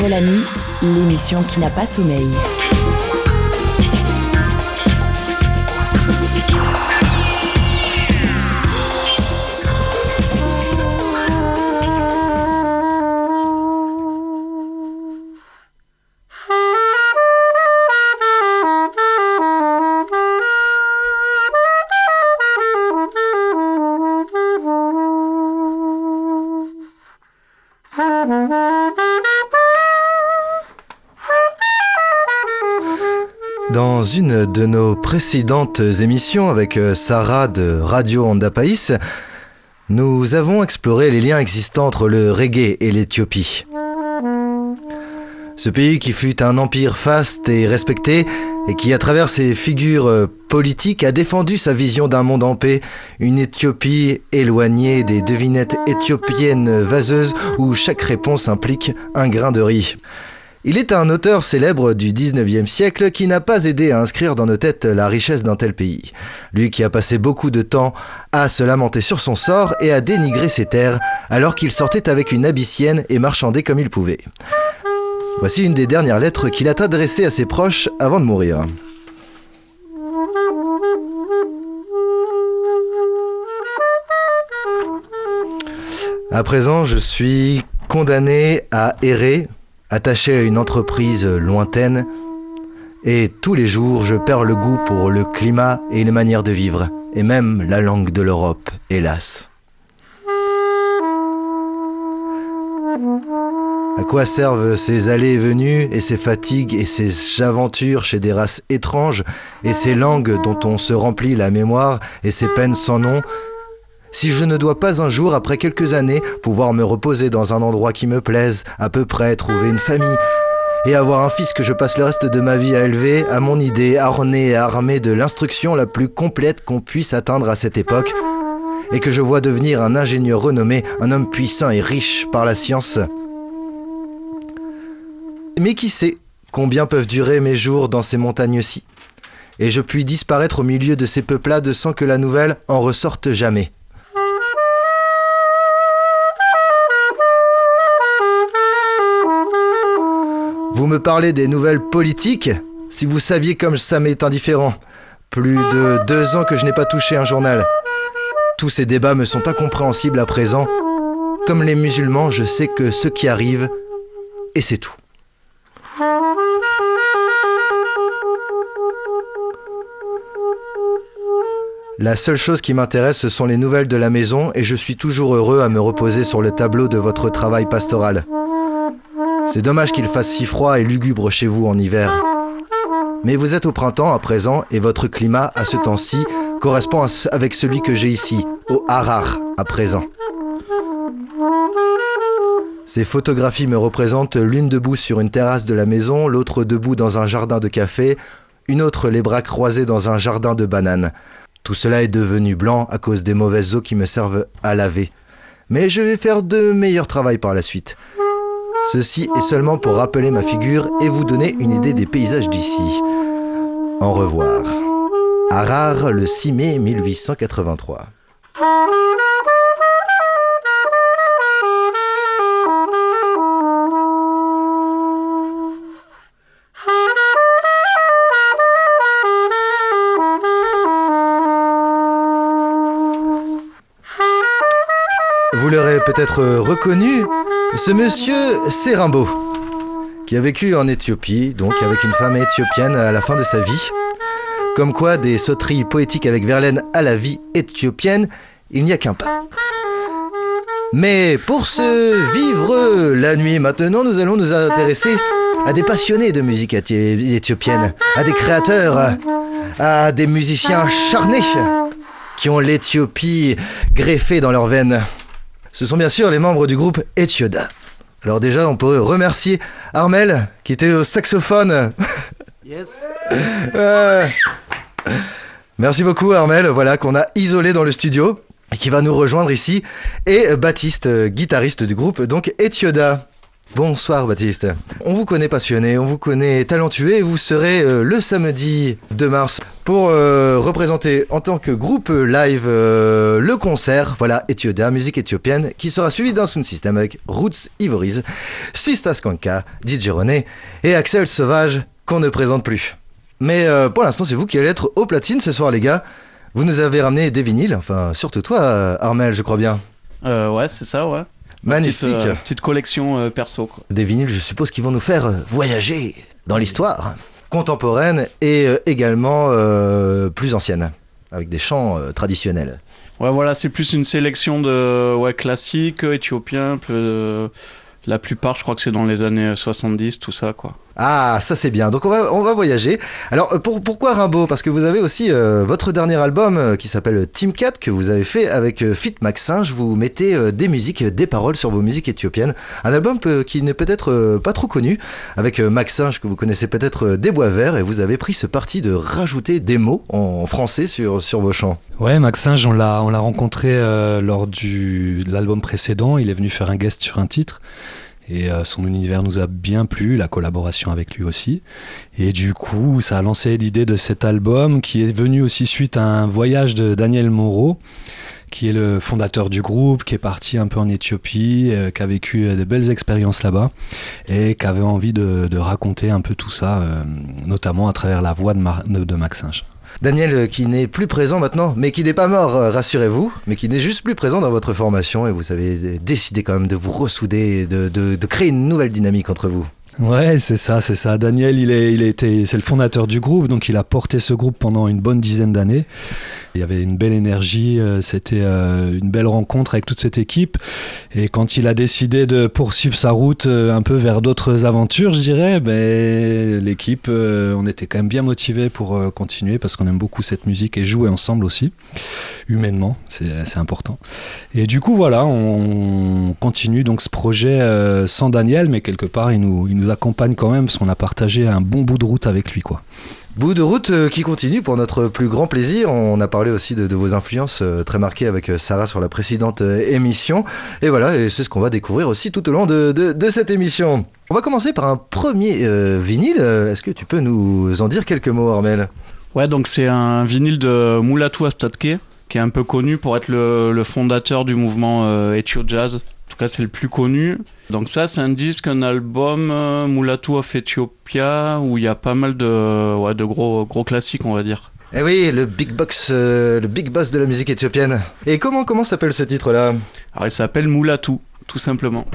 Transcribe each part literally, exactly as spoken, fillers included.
Ouvre la nuit, l'émission qui n'a pas sommeil. Dans une de nos précédentes émissions avec Sarah de Radio Andapaïs, nous avons exploré les liens existants entre le reggae et l'Éthiopie. Ce pays qui fut un empire faste et respecté et qui, à travers ses figures politiques, a défendu sa vision d'un monde en paix, une Éthiopie éloignée des devinettes éthiopiennes vaseuses où chaque réponse implique un grain de riz. Il est un auteur célèbre du dix-neuvième siècle qui n'a pas aidé à inscrire dans nos têtes la richesse d'un tel pays. Lui qui a passé beaucoup de temps à se lamenter sur son sort et à dénigrer ses terres, alors qu'il sortait avec une abyssienne et marchandait comme il pouvait. Voici une des dernières lettres qu'il a adressées à ses proches avant de mourir. À présent, je suis condamné à errer, attaché à une entreprise lointaine, et tous les jours je perds le goût pour le climat et les manières de vivre, et même la langue de l'Europe, hélas. À quoi servent ces allées et venues, et ces fatigues, et ces aventures chez des races étranges, et ces langues dont on se remplit la mémoire, et ces peines sans nom, si je ne dois pas un jour, après quelques années, pouvoir me reposer dans un endroit qui me plaise, à peu près trouver une famille, et avoir un fils que je passe le reste de ma vie à élever, à mon idée, orné et armé de l'instruction la plus complète qu'on puisse atteindre à cette époque, et que je vois devenir un ingénieur renommé, un homme puissant et riche par la science. Mais qui sait combien peuvent durer mes jours dans ces montagnes-ci, et je puis disparaître au milieu de ces peuplades sans que la nouvelle en ressorte jamais. Vous me parlez des nouvelles politiques ? Si vous saviez comme ça m'est indifférent. Plus de deux ans que je n'ai pas touché un journal. Tous ces débats me sont incompréhensibles à présent. Comme les musulmans, je sais que ce qui arrive, et c'est tout. La seule chose qui m'intéresse, ce sont les nouvelles de la maison, et je suis toujours heureux à me reposer sur le tableau de votre travail pastoral. C'est dommage qu'il fasse si froid et lugubre chez vous en hiver. Mais vous êtes au printemps à présent et votre climat à ce temps-ci correspond avec celui que j'ai ici, au Harar, à présent. Ces photographies me représentent l'une debout sur une terrasse de la maison, l'autre debout dans un jardin de café, une autre les bras croisés dans un jardin de bananes. Tout cela est devenu blanc à cause des mauvaises eaux qui me servent à laver. Mais je vais faire de meilleurs travail par la suite. Ceci est seulement pour rappeler ma figure et vous donner une idée des paysages d'ici. Au revoir. Harar, le six mai mille huit cent quatre-vingt-trois. Vous l'aurez peut-être reconnu, ce monsieur, c'est Rimbaud, qui a vécu en Éthiopie, donc avec une femme éthiopienne à la fin de sa vie. Comme quoi, des sauteries poétiques avec Verlaine à la vie éthiopienne, il n'y a qu'un pas. Mais pour se vivre la nuit maintenant, nous allons nous intéresser à des passionnés de musique éthiopienne, à des créateurs, à des musiciens charnés qui ont l'Éthiopie greffée dans leurs veines. Ce sont bien sûr les membres du groupe Ethioda. Alors déjà, on peut remercier Armel, qui était au saxophone. Yes. euh... Merci beaucoup Armel, voilà, qu'on a isolé dans le studio, et qui va nous rejoindre ici. Et Baptiste, guitariste du groupe, donc Ethioda. Bonsoir Baptiste. On vous connaît passionné, on vous connaît talentueux, et vous serez euh, le samedi deux mars pour euh, représenter en tant que groupe live euh, le concert, voilà, Etioda, musique éthiopienne, qui sera suivi d'un sound system avec Roots Ivoriz, Sista Skanka, D J René et Axel Sauvage, qu'on ne présente plus. Mais euh, pour l'instant, c'est vous qui allez être au platine ce soir, les gars. Vous nous avez ramené des vinyles, enfin, surtout toi, Armel, je crois bien. Euh, ouais, c'est ça, ouais. Magnifique. Petite, euh, petite collection euh, perso, quoi. Des vinyles, je suppose, qui vont nous faire voyager dans l'histoire contemporaine et euh, également euh, plus ancienne, avec des chants euh, traditionnels. Ouais, voilà, c'est plus une sélection de ouais, classiques, éthiopiens, euh, la plupart, je crois que c'est dans les années soixante-dix, tout ça, quoi. Ah, ça c'est bien. Donc on va, on va voyager. Alors pour, pourquoi Rimbaud ? Parce que vous avez aussi euh, votre dernier album euh, qui s'appelle Team quatre que vous avez fait avec euh, Fit Maxinge. Vous mettez euh, des musiques, des paroles sur vos musiques éthiopiennes. Un album euh, qui n'est peut-être euh, pas trop connu, avec euh, Maxinge que vous connaissez peut-être euh, des Bois Verts, et vous avez pris ce parti de rajouter des mots en français sur, sur vos chants. Ouais, Maxinge, on l'a, on l'a rencontré euh, lors du, de l'album précédent. Il est venu faire un guest sur un titre. Et euh, son univers nous a bien plu, la collaboration avec lui aussi. Et du coup, ça a lancé l'idée de cet album qui est venu aussi suite à un voyage de Daniel Moreau, qui est le fondateur du groupe, qui est parti un peu en Éthiopie, euh, qui a vécu euh, de belles expériences là-bas et qui avait envie de, de raconter un peu tout ça, euh, notamment à travers la voix de, Mar- de, de Maxinge. Daniel qui n'est plus présent maintenant, mais qui n'est pas mort, rassurez-vous, mais qui n'est juste plus présent dans votre formation, et vous avez décidé quand même de vous ressouder et de, de, de créer une nouvelle dynamique entre vous. Ouais, c'est ça, c'est ça. Daniel, il est, il a été, c'est le fondateur du groupe, donc il a porté ce groupe pendant une bonne dizaine d'années. Il y avait une belle énergie, euh, c'était euh, une belle rencontre avec toute cette équipe. Et quand il a décidé de poursuivre sa route euh, un peu vers d'autres aventures, je dirais, ben, l'équipe, euh, on était quand même bien motivés pour euh, continuer parce qu'on aime beaucoup cette musique et jouer ensemble aussi, humainement, c'est, c'est important. Et du coup, voilà, on continue donc ce projet euh, sans Daniel, mais quelque part, il nous, il nous accompagne quand même parce qu'on a partagé un bon bout de route avec lui, quoi. Bout de route euh, qui continue pour notre plus grand plaisir. On a parlé aussi de, de vos influences euh, très marquées avec euh, Sarah sur la précédente euh, émission. Et voilà, et c'est ce qu'on va découvrir aussi tout au long de, de, de cette émission. On va commencer par un premier euh, vinyle. Est-ce que tu peux nous en dire quelques mots, Armel ? Ouais, donc c'est un vinyle de Mulatu Astatke, qui est un peu connu pour être le, le fondateur du mouvement euh, Ethio Jazz. En tout cas, c'est le plus connu. Donc ça, c'est un disque, un album, euh, Mulatu of Ethiopia, où il y a pas mal de, ouais, de gros, gros classiques, on va dire. Eh oui, le big box, euh, le big boss de la musique éthiopienne. Et comment, comment s'appelle ce titre-là ? Alors, il s'appelle Mulatu, tout simplement.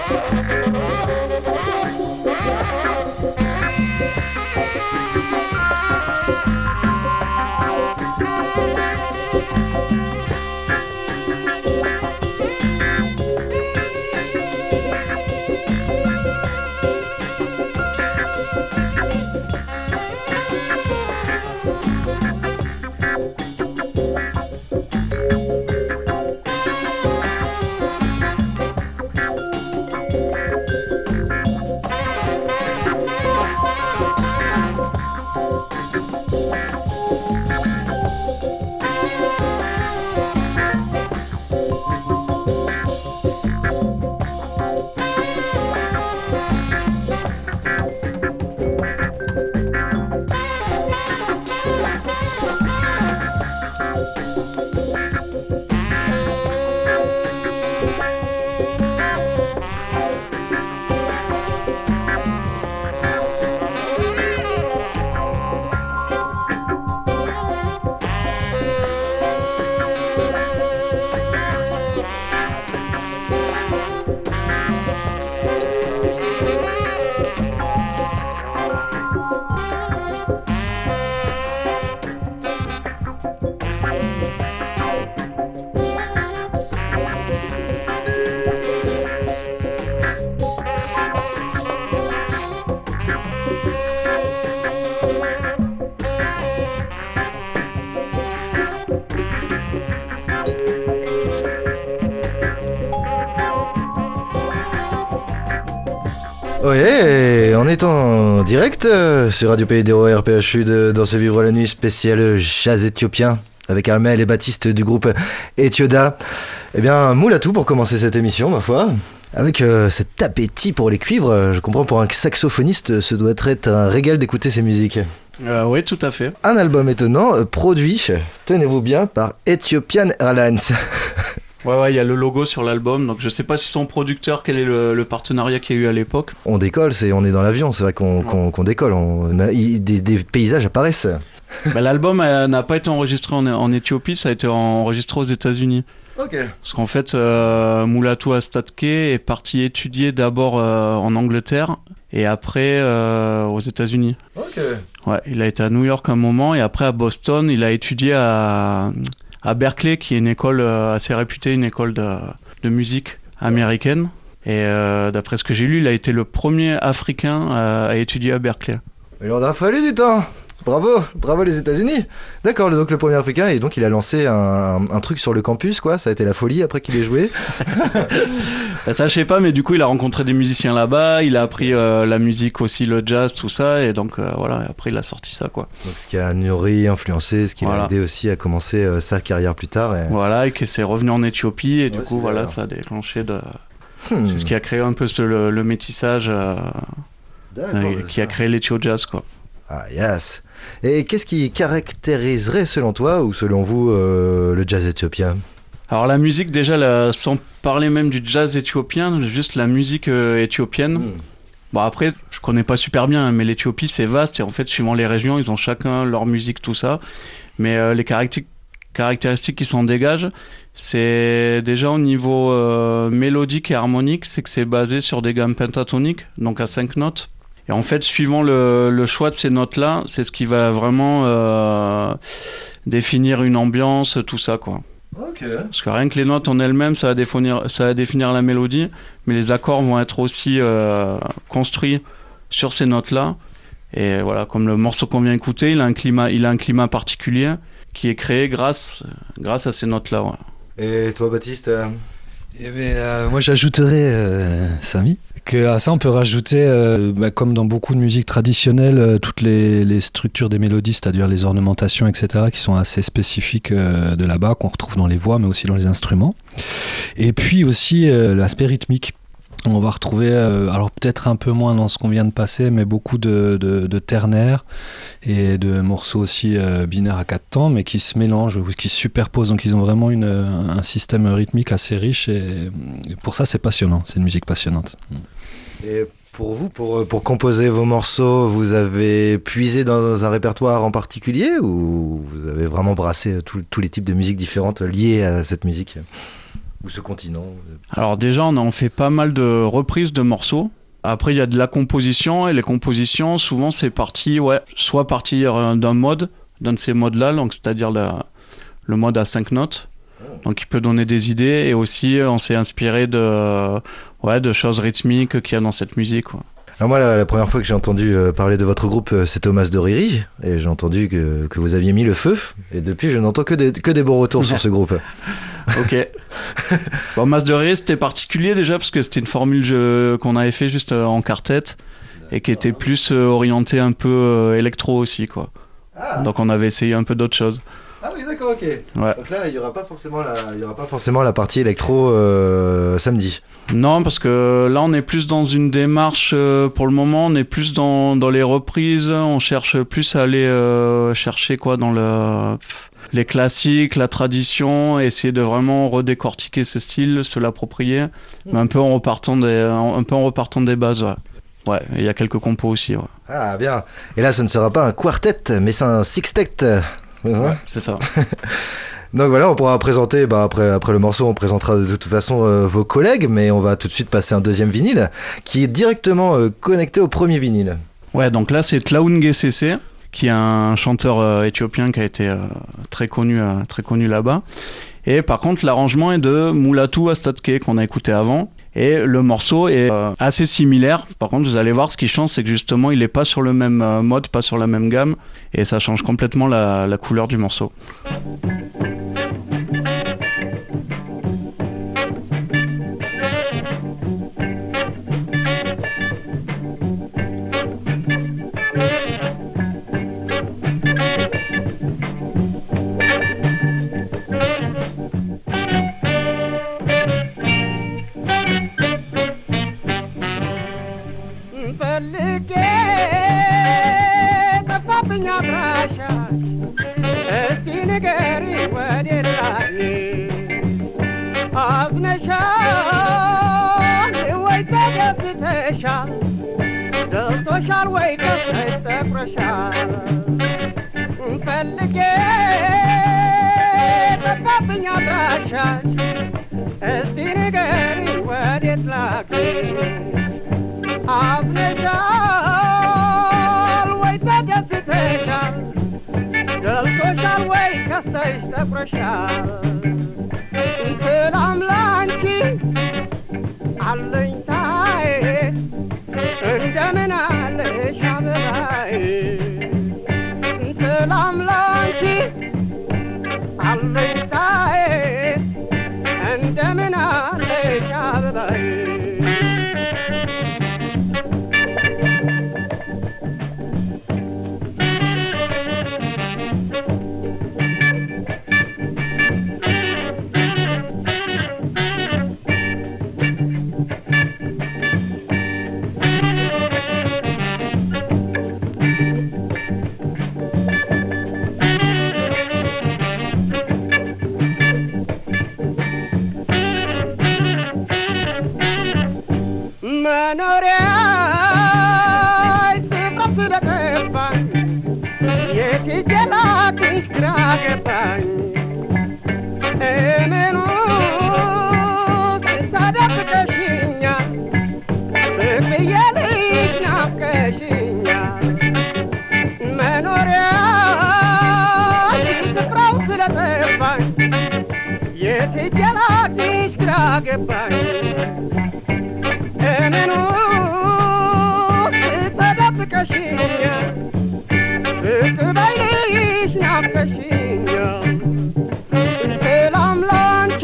Ouais, on est en direct euh, sur Radio Pays d'Héros R P H U de Dans ce Vivre la Nuit spécial jazz éthiopien avec Armel et Baptiste du groupe Etioda. Eh bien, moule à tout pour commencer cette émission, ma foi. Avec euh, cet appétit pour les cuivres, je comprends pour un saxophoniste, ce doit être un régal d'écouter ces musiques. Euh, oui, tout à fait. Un album étonnant, euh, produit, tenez-vous bien, par Ethiopian Airlines. Ouais, ouais, il y a le logo sur l'album, donc je sais pas si son producteur, quel est le, le partenariat qu'il y a eu à l'époque. On décolle, c'est, on est dans l'avion, c'est vrai qu'on, ouais. qu'on, qu'on décolle, on a, il, des, des paysages apparaissent. Bah, l'album euh, n'a pas été enregistré en, en Éthiopie, ça a été enregistré aux États-Unis. Ok. Parce qu'en fait, euh, Mulatu Astatke est parti étudier d'abord euh, en Angleterre et après euh, aux États-Unis. Ok. Ouais, il a été à New York un moment et après à Boston, il a étudié à, à Berkeley, qui est une école euh, assez réputée, une école de, de musique américaine. Et euh, d'après ce que j'ai lu, il a été le premier Africain à, à étudier à Berkeley. Il en a fallu du temps. Bravo, bravo les États-Unis. D'accord, donc le premier Africain, et donc il a lancé un, un truc sur le campus, quoi. Ça a été la folie après qu'il ait joué. Bah, ça, je sais pas, mais du coup, il a rencontré des musiciens là-bas. Il a appris euh, la musique aussi, le jazz, tout ça, et donc euh, voilà. Après, il a sorti ça, quoi. Donc ce qui a nourri, influencé, ce qui voilà. l'a aidé aussi à commencer euh, sa carrière plus tard. Et... Voilà, et qui s'est revenu en Éthiopie, et ouais, du coup, voilà, alors. Ça a déclenché de. Hmm. C'est ce qui a créé un peu ce, le, le métissage euh, euh, qui ça. a créé l'Ethio Jazz, quoi. Ah yes. Et qu'est-ce qui caractériserait selon toi ou selon vous euh, le jazz éthiopien ? Alors la musique déjà, la, sans parler même du jazz éthiopien, juste la musique euh, éthiopienne. Mmh. Bon après, je connais pas super bien, mais l'Éthiopie c'est vaste et en fait suivant les régions, ils ont chacun leur musique, tout ça. Mais euh, les caractéristiques, caractéristiques qui s'en dégagent, c'est déjà au niveau euh, mélodique et harmonique, c'est que c'est basé sur des gammes pentatoniques, donc à cinq notes. Et en fait, suivant le, le choix de ces notes-là, c'est ce qui va vraiment euh, définir une ambiance, tout ça, quoi. Ok. Parce que rien que les notes en elles-mêmes, ça va définir, ça va définir la mélodie, mais les accords vont être aussi euh, construits sur ces notes-là. Et voilà, comme le morceau qu'on vient écouter, il a un climat, il a un climat particulier qui est créé grâce, grâce à ces notes-là. Ouais. Et toi, Baptiste euh... Eh bien, euh, moi, j'ajouterais, euh, Samy, qu'à ça, on peut rajouter, euh, bah, comme dans beaucoup de musique traditionnelle, euh, toutes les, les structures des mélodies, c'est-à-dire les ornementations, et cetera, qui sont assez spécifiques euh, de là-bas, qu'on retrouve dans les voix, mais aussi dans les instruments. Et puis aussi euh, l'aspect rythmique. On va retrouver, euh, alors peut-être un peu moins dans ce qu'on vient de passer, mais beaucoup de, de, de ternaires et de morceaux aussi euh, binaires à quatre temps, mais qui se mélangent, qui se superposent. Donc ils ont vraiment une, un système rythmique assez riche et, et pour ça c'est passionnant, c'est une musique passionnante. Et pour vous, pour, pour composer vos morceaux, vous avez puisé dans un répertoire en particulier ou vous avez vraiment brassé tous les types de musiques différentes liées à cette musique ? ou ce continent? Alors déjà, on en fait pas mal de reprises de morceaux. Après, il y a de la composition, et les compositions, souvent, c'est parti, ouais, soit partir d'un mode, d'un de ces modes-là, donc c'est-à-dire la, le mode à cinq notes. Donc il peut donner des idées, et aussi on s'est inspiré de, ouais, de choses rythmiques qu'il y a dans cette musique, quoi. Alors moi, la, la première fois que j'ai entendu euh, parler de votre groupe, euh, c'était au Mas de Riri, et j'ai entendu que, que vous aviez mis le feu, et depuis je n'entends que des, que des bons retours sur ce groupe. Ok. Bon, Mas de Riri, c'était particulier déjà, parce que c'était une formule jeu, qu'on avait fait juste euh, en quartet, et qui était plus euh, orientée un peu euh, électro aussi, quoi. Ah. Donc on avait essayé un peu d'autres choses. Ah oui, d'accord, ok. Ouais. Donc là, il n'y aura pas forcément la, il y aura pas forcément la partie électro euh, samedi. Non, parce que là, on est plus dans une démarche, euh, pour le moment, on est plus dans, dans les reprises, on cherche plus à aller euh, chercher quoi dans le, les classiques, la tradition, essayer de vraiment redécortiquer ce style, se l'approprier, mmh. mais un peu en repartant des, un peu en repartant des bases, ouais. Ouais, il y a quelques compos aussi, ouais. Ah, bien. Et là, ce ne sera pas un quartet, mais c'est un sextet. Ouais, c'est ça. Donc voilà, on pourra présenter, bah après, après le morceau, on présentera de toute façon euh, vos collègues, mais on va tout de suite passer un deuxième vinyle qui est directement euh, connecté au premier vinyle. Ouais, donc là c'est Tlaoun Gesese, qui est un chanteur euh, éthiopien qui a été euh, très connu, euh, très connu là-bas. Et par contre, l'arrangement est de Mulatu Astatke qu'on a écouté avant. Et le morceau est euh, assez similaire. Par contre, vous allez voir, ce qui change, c'est que justement, il n'est pas sur le même euh, mode, pas sur la même gamme. Et ça change complètement la, la couleur du morceau. ደልቶሻል ወይ ከስረሽ ተኩረሻል ፈልጌ ጠፋብኝ አድራሻሽ እስቲ ንገሪኝ ወዴት ላክሽ አዝነሻል ወይ ተደስተሻል ደልቶሻል ወይ ከስረሽ ተኩረሻል ሰላም ላንቺ አለኝታዬ እንደምን አለሽ አበባዬ ሰላም ላንቺ አለኝታዬ እንደምን አለሽ አበባዬ ሰላም ላንቺ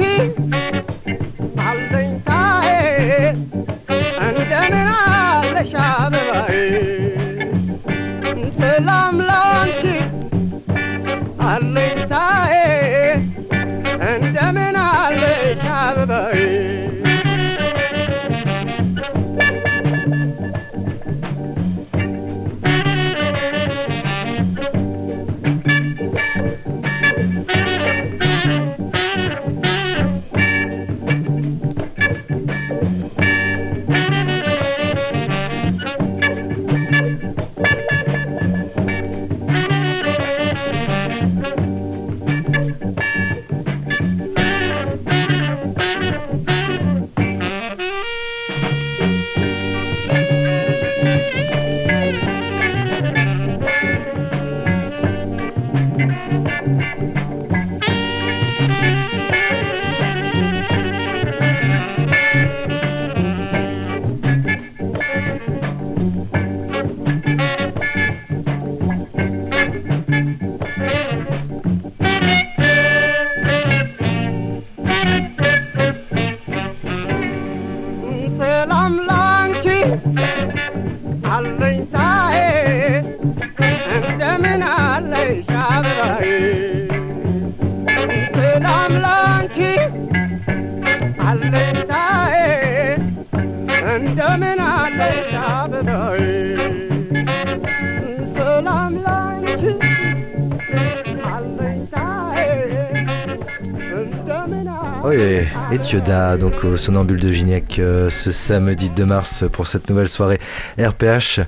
Salam lanchi, allay tae, andamin allay shabai. Salam lanchi, allay tae, andamin allay shabai. Salam lanchi, allay tae, andamin allay. Oui, et Thioda, donc au Somnambule de Gignac, euh, ce samedi deux mars pour cette nouvelle soirée R P H.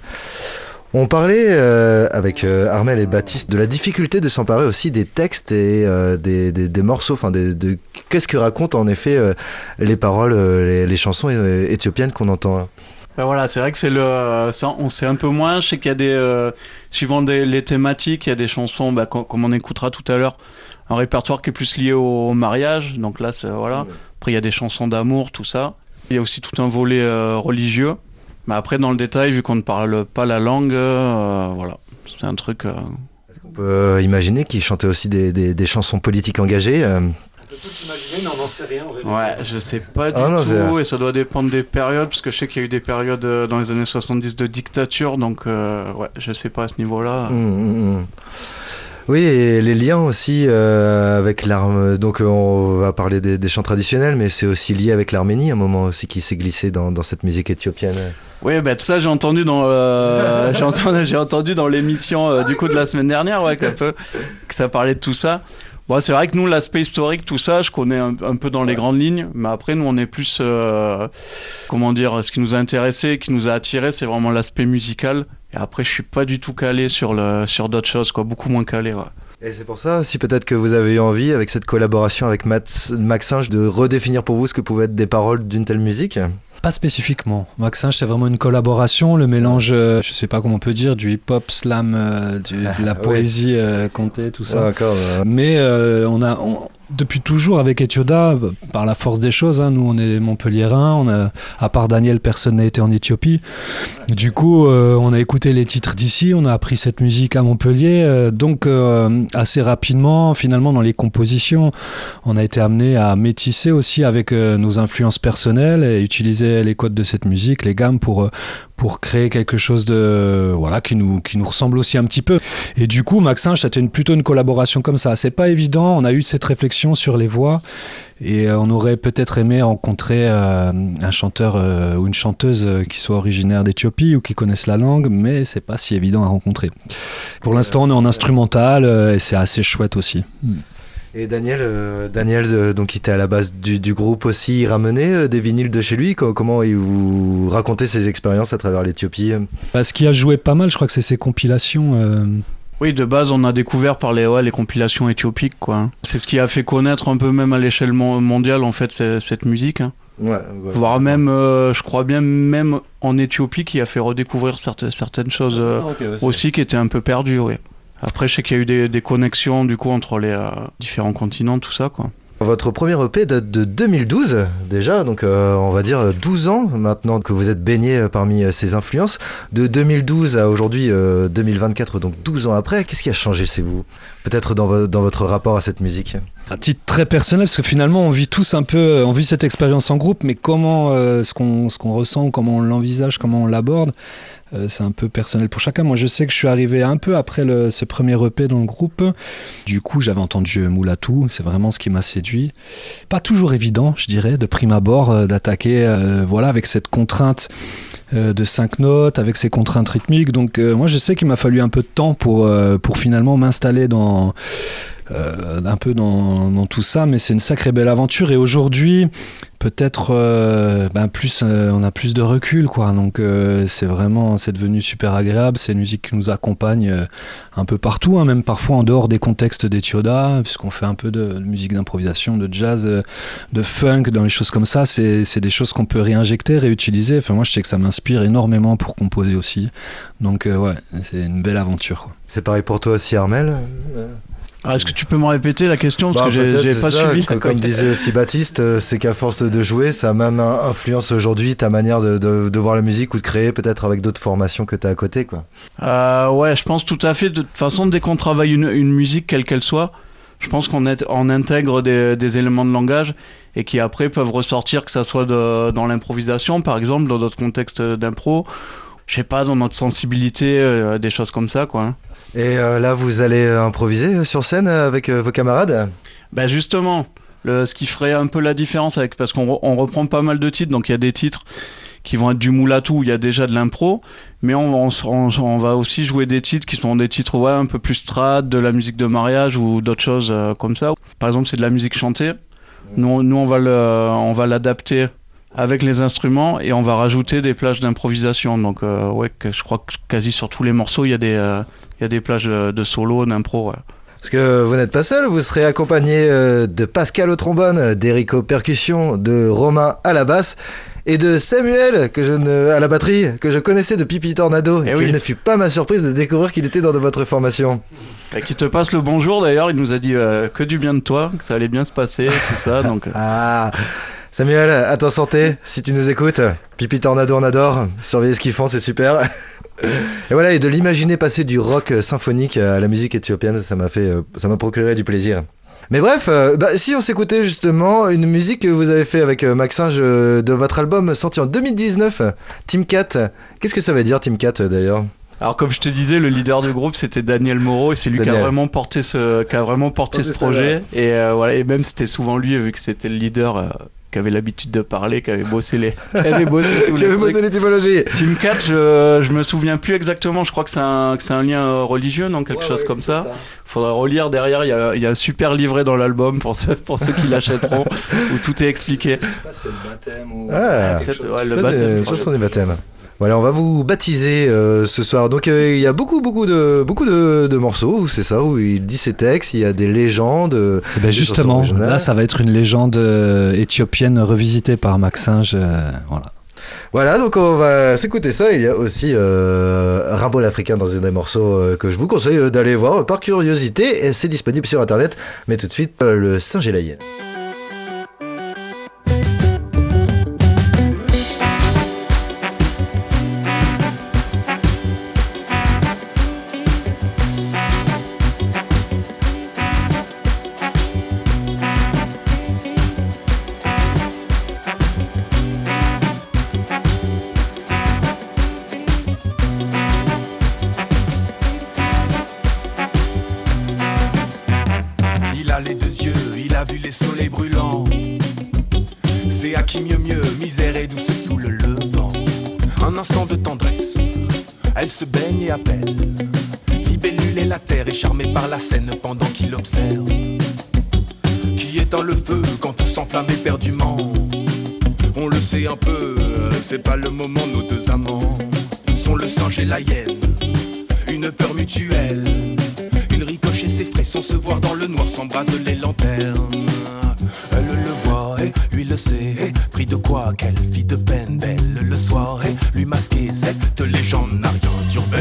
On parlait euh, avec euh, Armel et Baptiste de la difficulté de s'emparer aussi des textes et euh, des, des, des morceaux, enfin de, de qu'est-ce que racontent en effet euh, les paroles, euh, les, les chansons euh, éthiopiennes qu'on entend. Ben voilà, c'est vrai que c'est le, ça, on sait un peu moins. Je sais qu'il y a des, euh, suivant des, les thématiques, il y a des chansons, bah, com- comme on écoutera tout à l'heure, un répertoire qui est plus lié au, au mariage. Donc là, c'est, voilà. Après, il y a des chansons d'amour, tout ça. Il y a aussi tout un volet euh, religieux. Mais après, dans le détail, vu qu'on ne parle pas la langue, euh, voilà, c'est un truc. Euh... Est-ce qu'on peut imaginer qu'ils chantaient aussi des, des, des chansons politiques engagées euh... On peut tout imaginer, mais on n'en sait rien. Ouais, je sais pas du Ah non, tout, c'est... et ça doit dépendre des périodes, parce que je sais qu'il y a eu des périodes euh, dans les années soixante-dix de dictature, donc euh, ouais, je sais pas à ce niveau-là. Mmh, mmh. Oui, et les liens aussi euh, avec l'arme. Donc on va parler des, des chants traditionnels, mais c'est aussi lié avec l'Arménie, un moment aussi qui s'est glissé dans, dans cette musique éthiopienne. Oui, bah, ça j'ai entendu dans euh, j'ai, entendu, j'ai entendu dans l'émission euh, du coup de la semaine dernière, ouais, qu'un peu, que ça parlait de tout ça. Bon, c'est vrai que nous, l'aspect historique, tout ça, je connais un, un peu dans les grandes lignes, mais après, nous, on est plus, euh, comment dire, ce qui nous a intéressé, qui nous a attiré, c'est vraiment l'aspect musical. Et après, je suis pas du tout calé sur, le, sur d'autres choses, quoi, beaucoup moins calé, ouais. Et c'est pour ça, si peut-être que vous avez eu envie, avec cette collaboration avec Max, Maxinge, de redéfinir pour vous ce que pouvaient être des paroles d'une telle musique. Pas spécifiquement. Maxinge, c'est vraiment une collaboration, le mélange, euh, je sais pas comment on peut dire, du hip-hop, slam, euh, du, de la poésie euh, contée, tout ça. Ouais, d'accord, ouais. Mais euh, on a, on, depuis toujours avec Ethioda, par la force des choses, hein, nous on est montpelliérains, on a, à part Daniel, personne n'a été en Éthiopie. Du coup, euh, on a écouté les titres d'ici, on a appris cette musique à Montpellier. Euh, donc, euh, assez rapidement, finalement, dans les compositions, on a été amené à métisser aussi avec euh, nos influences personnelles et utiliser les codes de cette musique, les gammes pour... Euh, pour créer quelque chose de voilà qui nous qui nous ressemble aussi un petit peu. Et du coup, Maxinge, c'était une, plutôt une collaboration comme ça. C'est pas évident. On a eu cette réflexion sur les voix et euh, on aurait peut-être aimé rencontrer euh, un chanteur euh, ou une chanteuse euh, qui soit originaire d'Éthiopie ou qui connaisse la langue, mais c'est pas si évident à rencontrer. Pour l'instant, on est en instrumental euh, et c'est assez chouette aussi. Et Daniel, euh, Daniel euh, donc, qui était à la base du, du groupe aussi, il ramenait euh, des vinyles de chez lui. Co- comment il vous racontait ses expériences à travers l'Éthiopie? Bah, ce qui a joué pas mal, je crois que c'est ses compilations. Euh... Oui, de base, on a découvert par les, ouais, les compilations éthiopiques, quoi. C'est ce qui a fait connaître un peu même à l'échelle mon- mondiale, en fait, c'est, cette musique. Hein. Ouais, ouais, Voire même, euh, je crois bien, même en Éthiopie, qui a fait redécouvrir certaines, certaines choses euh, Ah, okay, ouais, aussi qui étaient un peu perdues, oui. Après, je sais qu'il y a eu des, des connexions, du coup, entre les euh, différents continents, tout ça, quoi. Votre premier E P date de deux mille douze déjà, donc euh, on va dire douze ans maintenant que vous êtes baigné parmi ces influences. De deux mille douze à aujourd'hui euh, deux mille vingt-quatre, donc douze ans après, qu'est-ce qui a changé chez vous? Peut-être dans, vo- dans votre rapport à cette musique? À titre très personnel, parce que finalement on vit tous un peu, on vit cette expérience en groupe, mais comment euh, ce qu'on, ce qu'on ressent, comment on l'envisage, comment on l'aborde, euh, c'est un peu personnel pour chacun. Moi je sais que je suis arrivé un peu après le, ce premier E P dans le groupe. Du coup j'avais entendu Moulatou, c'est vraiment ce qui m'a séduit. Pas toujours évident, je dirais, de prime abord, euh, d'attaquer euh, voilà, avec cette contrainte euh, de cinq notes, avec ces contraintes rythmiques. Donc euh, moi je sais qu'il m'a fallu un peu de temps pour, euh, pour finalement m'installer dans... Euh, un peu dans, dans tout ça, mais c'est une sacrée belle aventure. Et aujourd'hui, peut-être euh, ben plus, euh, on a plus de recul, quoi. Donc euh, c'est vraiment, c'est devenu super agréable. C'est une musique qui nous accompagne euh, un peu partout, hein, même parfois en dehors des contextes d'Ethioda, puisqu'on fait un peu de, de musique d'improvisation, de jazz, euh, de funk, dans les choses comme ça. C'est, c'est des choses qu'on peut réinjecter, réutiliser. Enfin, moi, je sais que ça m'inspire énormément pour composer aussi. Donc euh, ouais, c'est une belle aventure, quoi. C'est pareil pour toi aussi, Armel? Ah, est-ce que tu peux me répéter la question parce Bah, que j'ai, peut-être, j'ai c'est pas ça, suivi. que, comme disait aussi Baptiste, euh, c'est qu'à force de jouer, ça a même un- influence aujourd'hui ta manière de, de, de voir la musique ou de créer, peut-être avec d'autres formations que tu as à côté, quoi. Euh, ouais, je pense tout à fait. De toute façon, dès qu'on travaille une, une musique, quelle qu'elle soit, je pense qu'on est, on intègre des, des éléments de langage. et qui après peuvent ressortir, que ça soit de, dans l'improvisation par exemple, dans d'autres contextes d'impro, je sais pas, dans notre sensibilité, euh, des choses comme ça quoi. Et euh, là vous allez improviser sur scène avec euh, vos camarades ? Bah justement, le, ce qui ferait un peu la différence avec, parce qu'on re, on reprend pas mal de titres, donc il y a des titres qui vont être du moulatou, il y a déjà de l'impro, mais on, on, on, on va aussi jouer des titres qui sont des titres ouais, un peu plus trad, de la musique de mariage ou d'autres choses euh, comme ça. Par exemple, c'est de la musique chantée. Nous, nous on va le, on va l'adapter avec les instruments et on va rajouter des plages d'improvisation. Donc, euh, ouais, que je crois que quasi sur tous les morceaux, il y a des, euh, il y a des plages de, de solo, d'impro. Ouais. Parce que vous n'êtes pas seul, vous serez accompagné euh, de Pascal au trombone, d'Éric aux percussions, de Romain à la basse et de Samuel que je ne, à la batterie, que je connaissais de Pipi Tornado. Et, et oui. Quelle ne fut pas ma surprise de découvrir qu'il était dans de votre formation. Et qui te passe le bonjour d'ailleurs, il nous a dit euh, que du bien de toi, que ça allait bien se passer, tout ça. Donc... Ah, Samuel, à ta santé, si tu nous écoutes. Pipi Tornado, on adore. Surveillez ce qu'ils font, c'est super. Et voilà, et de l'imaginer passer du rock symphonique à la musique éthiopienne, ça m'a fait, ça m'a procuré du plaisir. Mais bref, euh, bah, si on s'écoutait justement une musique que vous avez fait avec euh, Maxinge euh, de votre album sorti en deux mille dix-neuf, Team Cat. Qu'est-ce que ça veut dire Team Cat d'ailleurs ? Alors comme je te disais, le leader du groupe c'était Daniel Moreau et c'est lui Daniel. qui a vraiment porté ce, qui a vraiment porté ce projet. Et euh, voilà, et même c'était souvent lui vu que c'était le leader. Euh, qui avait l'habitude de parler, qui avait bossé les, qui avait bossé tous qui les avait trucs. bossé l'étymologie. Team Cat, je, je me souviens plus exactement. Je crois que c'est un, que c'est un lien religieux, non, quelque ouais, chose ouais, comme ça. ça. Faudra relire derrière. Il y a, il y a un super livret dans l'album pour ceux, pour ceux qui l'achèteront, où tout est expliqué. Je sais pas si c'est le baptême ou. Ah, peut-être ouais, le baptême. Ce sont des baptêmes. Voilà, on va vous baptiser euh, ce soir. Donc euh, il y a beaucoup, beaucoup de, beaucoup de, de morceaux, c'est ça, où il dit ses textes, il y a des légendes. Euh, ben des justement, là ça va être une légende euh, éthiopienne revisitée par Maxinge. Euh, voilà. Voilà, donc on va s'écouter ça. Il y a aussi euh, Rimbaud l'Africain dans un des morceaux euh, que je vous conseille d'aller voir par curiosité. Et c'est disponible sur internet, mais tout de suite, euh, le singe et la hyène. Se baigne et appelle. Libellule et la terre est charmée par la scène pendant qu'il observe. Qui éteint le feu quand tout s'enflamme éperdument. On le sait un peu, c'est pas le moment, nos deux amants sont le singe et la hyène. Une peur mutuelle. Ils ricochent et s'effraient sans se voir dans le noir, s'embrasent les lanternes. Elle le voit et lui le sait. Pris de quoi, quelle vie de peine belle le soir. Et lui masquer cette légende n'a rien d'urbaine.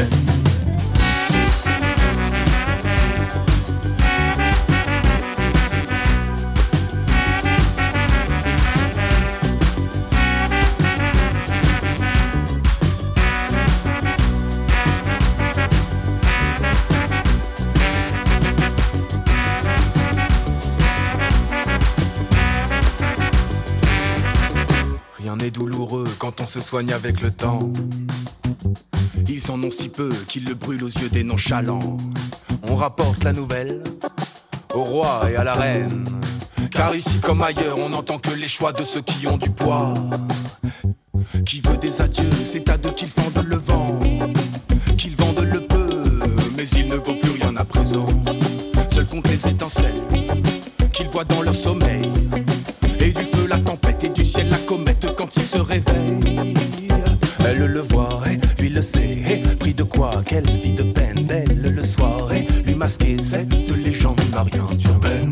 Douloureux quand on se soigne avec le temps. Ils en ont si peu qu'ils le brûlent aux yeux des nonchalants. On rapporte la nouvelle au roi et à la reine, car ici comme ailleurs on n'entend que les choix de ceux qui ont du poids. Qui veut des adieux, c'est à deux qu'ils fendent le vent. Qu'ils vendent le peu, mais il ne vaut plus rien à présent. Seul compte les étincelles qu'ils voient dans leur sommeil. Et du feu la tempête et du ciel la comète quand il se réveille. Elle le voit et lui le sait. Et pris de quoi, quelle vie de peine belle le soir. Et lui masquer cette légende n'a rien d'urbaine.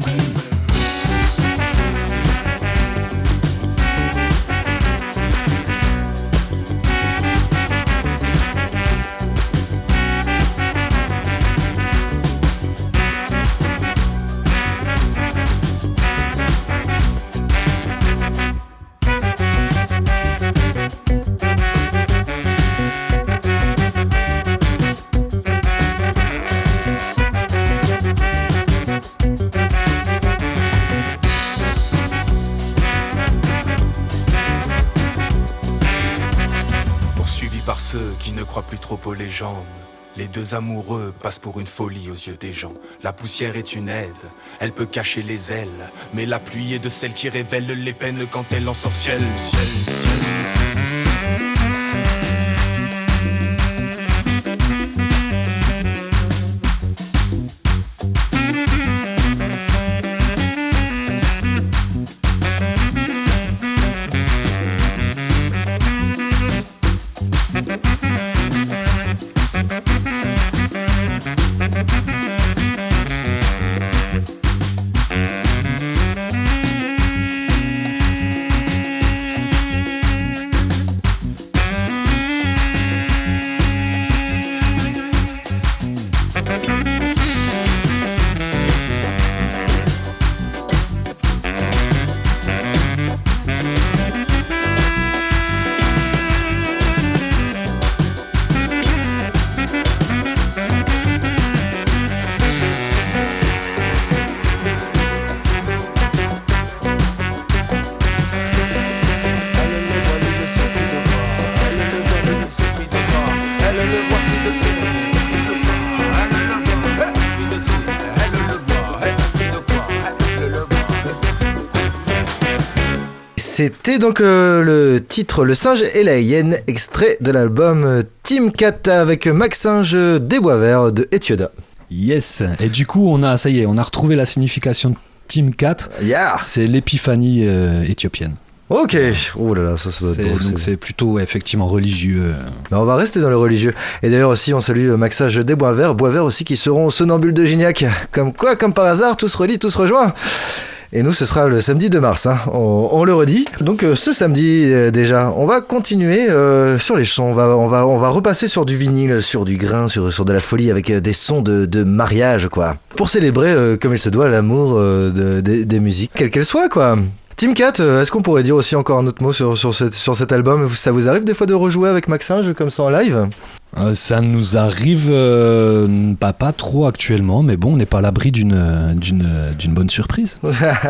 par ceux qui ne croient plus trop aux légendes. Les deux amoureux passent pour une folie aux yeux des gens. La poussière est une aide, elle peut cacher les ailes, mais la pluie est de celle qui révèle les peines quand elle ensorcelle. Ciel, ciel. C'était donc euh, le titre Le Singe et la Hyène, extrait de l'album Team Cat avec Maxinge des Bois Verts de Etioda. Yes. Et du coup, on a, ça y est, on a retrouvé la signification de Team Cat. Yeah. C'est l'épiphanie euh, éthiopienne. Ok. Oh là là, ça, ça doit être c'est, beau, donc c'est... c'est plutôt ouais, effectivement religieux. Ben, on va rester dans le religieux. Et d'ailleurs aussi, on salue Maxinge des Bois Verts, Bois Verts aussi qui seront au Somnambule de Gignac. Comme quoi, comme par hasard, tout se relie, tout se rejoint. Et nous, ce sera le samedi deux mars, hein. on, on le redit. Donc euh, ce samedi euh, déjà, on va continuer euh, sur les sons, on va, on, va, on va repasser sur du vinyle, sur du grain, sur, sur de la folie avec euh, des sons de, de mariage, quoi. Pour célébrer, euh, comme il se doit, l'amour euh, de, de, des musiques, quelles qu'elles soient, quoi. Team Cat, euh, est-ce qu'on pourrait dire aussi encore un autre mot sur, sur, cette, sur cet album ? Ça vous arrive des fois de rejouer avec Maxinge comme ça en live ? Euh, ça nous arrive euh, pas, pas trop actuellement, mais bon, on n'est pas à l'abri d'une, d'une, d'une bonne surprise.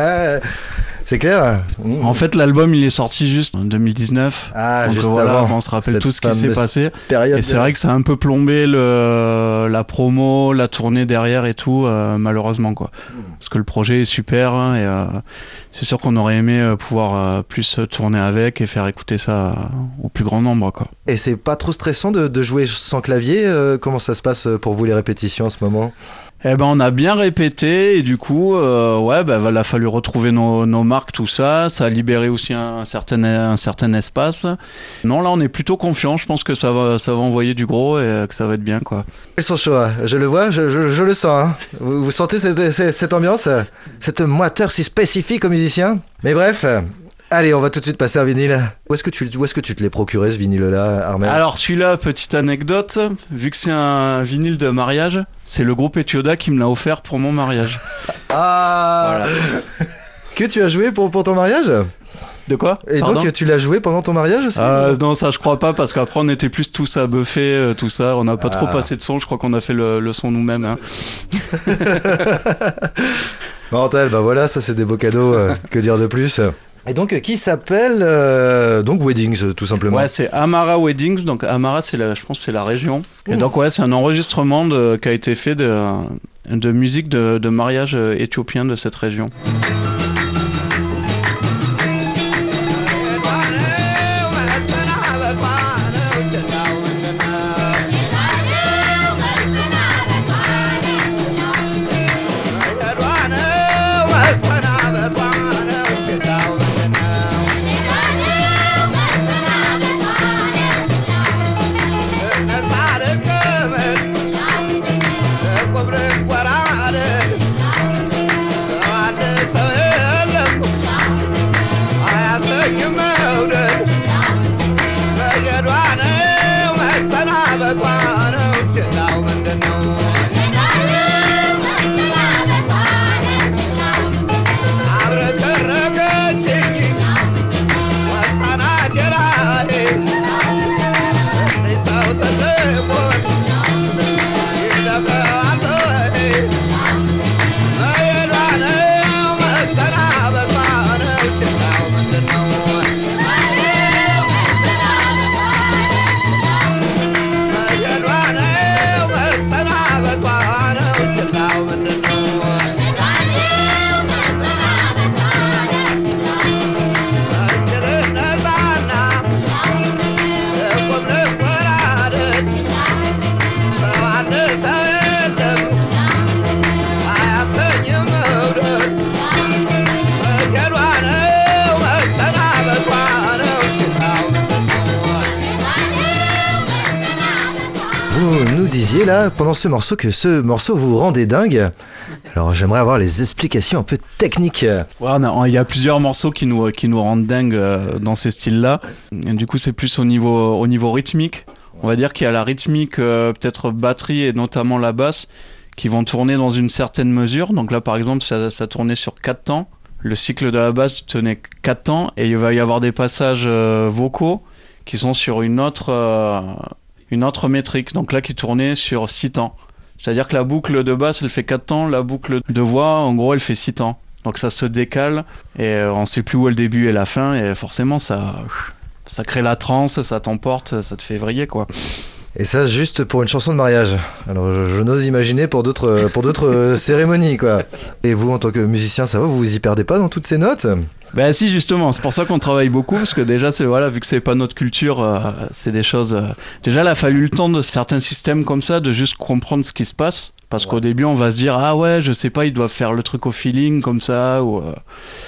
C'est clair. En fait, l'album, il est sorti juste en deux mille dix-neuf. Ah, donc juste voilà, avant. on se rappelle Cette tout ce qui s'est passé. Période et c'est de... vrai que ça a un peu plombé le, la promo, la tournée derrière et tout, euh, malheureusement, quoi. Parce que le projet est super, hein, et euh, c'est sûr qu'on aurait aimé euh, pouvoir euh, plus tourner avec et faire écouter ça euh, au plus grand nombre, quoi. Et c'est pas trop stressant de, de jouer sans clavier ? euh, Comment ça se passe pour vous les répétitions en ce moment ? Eh ben, on a bien répété et du coup, euh, ouais, ben, il a fallu retrouver nos, nos marques, tout ça. Ça a libéré aussi un, un, certain, un certain espace. Non, là, on est plutôt confiant. Je pense que ça va, ça va envoyer du gros et que ça va être bien, quoi. Ils sont chauds, hein. Je le vois, je, je, je le sens. Hein. Vous, vous sentez cette, cette, cette ambiance, cette moiteur si spécifique aux musiciens ? Mais bref... Allez, on va tout de suite passer à vinyle. Où est-ce que tu, où est-ce que tu te l'es procuré, ce vinyle-là, Armel ? Alors celui-là, petite anecdote, vu que c'est un vinyle de mariage, c'est le groupe Etioda qui me l'a offert pour mon mariage. Ah voilà. Que tu as joué pour, pour ton mariage ? De quoi ? Et Pardon ? donc tu l'as joué pendant ton mariage aussi ? euh, Non, ça je crois pas, parce qu'après on était plus tous à buffer, euh, tout ça, on n'a pas ah. trop passé de son, je crois qu'on a fait le, le son nous-mêmes. Hein. Mortel, bah voilà, ça c'est des beaux cadeaux, euh, que dire de plus ? Et donc, euh, qui s'appelle euh, donc Weddings, tout simplement. Ouais, c'est Amara Weddings. Donc, Amara, c'est la, je pense, c'est la région. Et mmh. donc, ouais, c'est un enregistrement de, qui a été fait de, de musique de, de mariage éthiopien de cette région. So vous nous disiez là, pendant ce morceau, que ce morceau vous rendait dingue. Alors j'aimerais avoir les explications un peu techniques. Ouais, il y a plusieurs morceaux qui nous, qui nous rendent dingue euh, dans ces styles-là. Et du coup, c'est plus au niveau, au niveau rythmique. On va dire qu'il y a la rythmique, euh, peut-être batterie et notamment la basse, qui vont tourner dans une certaine mesure. Donc là, par exemple, ça, ça tournait sur quatre temps. Le cycle de la basse tenait quatre temps et il va y avoir des passages euh, vocaux qui sont sur une autre, euh, une autre métrique. Donc là, qui tournait sur six temps. C'est-à-dire que la boucle de basse, elle fait quatre temps. La boucle de voix, en gros, elle fait six temps. Donc ça se décale et euh, on ne sait plus où est le début et la fin. Et forcément, ça, ça crée la transe, ça t'emporte, ça te fait vriller, quoi. Et ça, juste pour une chanson de mariage. Alors, je, je n'ose imaginer pour d'autres, pour d'autres cérémonies, quoi. Et vous, en tant que musicien, ça va, vous vous y perdez pas dans toutes ces notes ? Ben si, justement, c'est pour ça qu'on travaille beaucoup, parce que déjà, c'est, voilà, vu que c'est pas notre culture, euh, c'est des choses... Euh... Déjà, il a fallu le temps de certains systèmes comme ça, de juste comprendre ce qui se passe. Parce ouais. qu'au début, on va se dire, ah ouais, je sais pas, ils doivent faire le truc au feeling, comme ça, ou... Euh...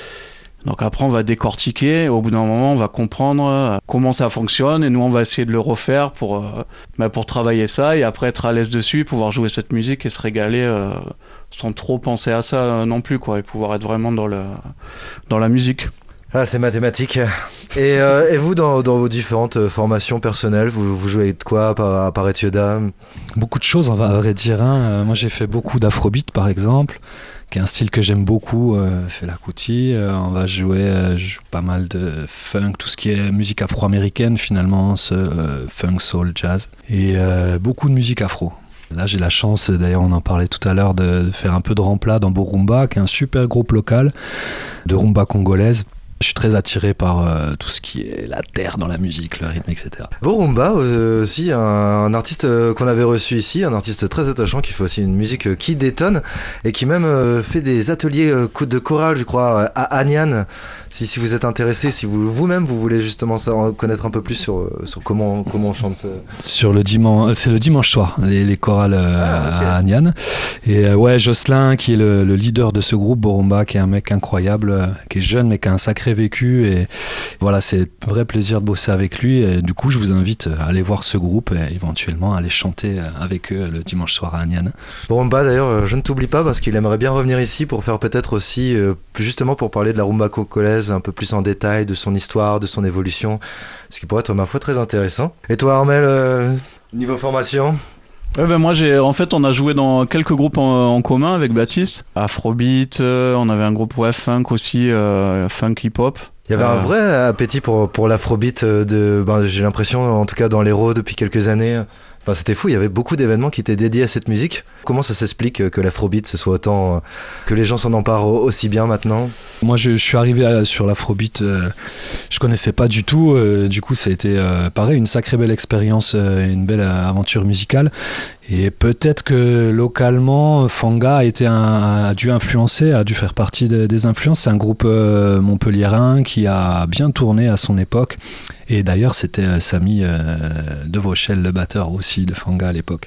Donc après, on va décortiquer, au bout d'un moment, on va comprendre comment ça fonctionne, et nous, on va essayer de le refaire pour, euh, bah, pour travailler ça, et après être à l'aise dessus, pouvoir jouer cette musique et se régaler euh, sans trop penser à ça euh, non plus, quoi, et pouvoir être vraiment dans, le, dans la musique. Ah, c'est mathématique. Et, euh, et vous, dans, dans vos différentes formations personnelles, vous, vous jouez de quoi, par, par Etioda ? Beaucoup de choses, on va à vrai dire. Hein. Moi, j'ai fait beaucoup d'afrobeat, par exemple, qui est un style que j'aime beaucoup, euh, Fela Kuti. Euh, on va jouer, euh, je joue pas mal de funk, tout ce qui est musique afro-américaine finalement, ce euh, funk, soul, jazz, et euh, beaucoup de musique afro. Là, j'ai la chance, d'ailleurs, on en parlait tout à l'heure, de, de faire un peu de rempla dans Borumba, qui est un super groupe local de rumba congolaise. Je suis très attiré par euh, tout ce qui est la terre dans la musique, le rythme, et cetera. Borumba, euh, aussi, un, un artiste euh, qu'on avait reçu ici, un artiste très attachant qui fait aussi une musique euh, qui détonne et qui même euh, fait des ateliers euh, de chorale, je crois, à Agnan. Si, si vous êtes intéressé, si vous, vous-même vous voulez justement ça, connaître un peu plus sur, sur comment, comment on chante ça. Sur le dimanche, c'est le dimanche soir, les, les chorales euh, ah, okay. à Agnan. Et euh, ouais, Jocelyn, qui est le, le leader de ce groupe, Borumba, qui est un mec incroyable, euh, qui est jeune mais qui a un sacré vécu. Et voilà, c'est un vrai plaisir de bosser avec lui. Et du coup, je vous invite à aller voir ce groupe et éventuellement aller chanter avec eux le dimanche soir à Agnan. Borumba, d'ailleurs, je ne t'oublie pas parce qu'il aimerait bien revenir ici pour faire peut-être aussi, euh, justement pour parler de la rumba congolaise un peu plus en détail, de son histoire, de son évolution, ce qui pourrait être, ma foi, très intéressant. Et toi, Armel, euh, niveau formation ? Ouais, ben moi, j'ai, en fait, on a joué dans quelques groupes en, en commun avec Baptiste. Afrobeat, euh, on avait un groupe ouais, funk aussi, euh, funk hip-hop. Il y avait euh... un vrai appétit pour, pour l'afrobeat, de, ben, j'ai l'impression, en tout cas dans l'Hérault depuis quelques années. Enfin, c'était fou, il y avait beaucoup d'événements qui étaient dédiés à cette musique. Comment ça s'explique que l'afrobeat ce soit autant, que les gens s'en emparent aussi bien maintenant ? Moi, je, je suis arrivé à, sur l'afrobeat, euh, je connaissais pas du tout. Euh, du coup, ça a été euh, pareil, une sacrée belle expérience, euh, une belle aventure musicale. Et peut-être que localement, Fanga a, été un, a dû influencer, a dû faire partie de, des influences. C'est un groupe euh, montpelliérain qui a bien tourné à son époque. Et d'ailleurs, c'était euh, Samy euh, de Vauchel, le batteur aussi de Fanga à l'époque.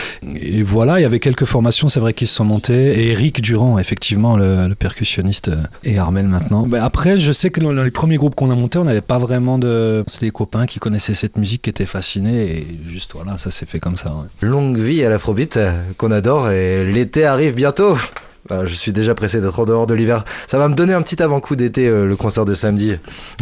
Et voilà, il y avait quelques formations, c'est vrai, qui se sont montées. Et Eric Durand, effectivement, le, le percussionniste, euh, et Armel maintenant. Ben après, je sais que dans les premiers groupes qu'on a montés, on n'avait pas vraiment de... C'est des copains qui connaissaient cette musique, qui étaient fascinés. Et juste, voilà, ça s'est fait comme ça. Ouais. Longue vie à l'afrobeat qu'on adore et l'été arrive bientôt. Enfin, je suis déjà pressé d'être en dehors de l'hiver. Ça va me donner un petit avant-coup d'été, euh, le concert de samedi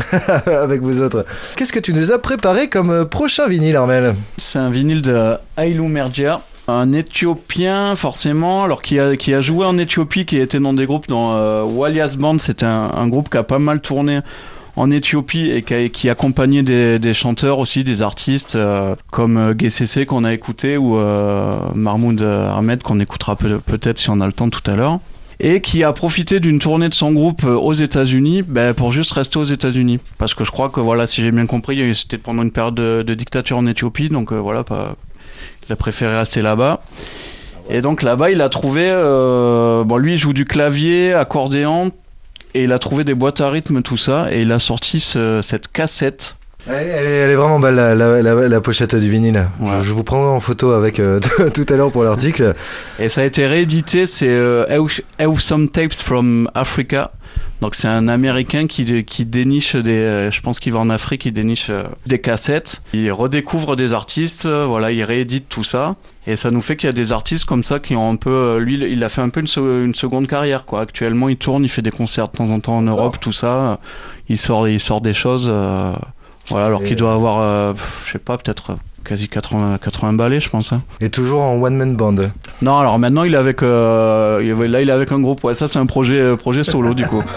avec vous autres. Qu'est-ce que tu nous as préparé comme prochain vinyle, Armel ? C'est un vinyle de Hailou Mergia, un Éthiopien forcément, alors qui a, qui a joué en Éthiopie, qui était dans des groupes dans euh, Walias Band. C'était un, un groupe qui a pas mal tourné en Éthiopie et qui, qui accompagnait des, des chanteurs aussi, des artistes euh, comme euh, G C C qu'on a écouté ou euh, Mahmoud Ahmed qu'on écoutera peut- peut-être si on a le temps tout à l'heure, et qui a profité d'une tournée de son groupe aux États-Unis bah, pour juste rester aux États-Unis, parce que je crois que voilà, si j'ai bien compris, c'était pendant une période de, de dictature en Éthiopie, donc euh, voilà, pas, il a préféré rester là-bas. Et donc là-bas, il a trouvé, euh, bon lui il joue du clavier, accordéon. Et il a trouvé des boîtes à rythme, tout ça, et il a sorti ce, cette cassette. Elle, elle, est, elle est vraiment belle, la, la, la, la pochette du vinyle. Ouais. Je, je vous prendrai en photo avec euh, tout à l'heure pour l'article. Et ça a été réédité, c'est euh, Awesome Tapes from Africa. Donc c'est un Américain qui, qui déniche des, euh, je pense qu'il va en Afrique, il déniche euh, des cassettes, il redécouvre des artistes, euh, voilà, il réédite tout ça, et ça nous fait qu'il y a des artistes comme ça qui ont un peu, euh, lui, il a fait un peu une, se- une seconde carrière, quoi. Actuellement, il tourne, il fait des concerts de temps en temps en Europe, tout ça, il sort, il sort des choses, euh, voilà, alors Et- qu'il doit avoir, euh, je sais pas, peut-être quasi quatre-vingts, quatre-vingts ballets, je pense. Hein. Et toujours en one-man band. Non, alors maintenant, il est avec, euh, il- là, il est avec un groupe, ouais, ça c'est un projet, euh, projet solo du coup.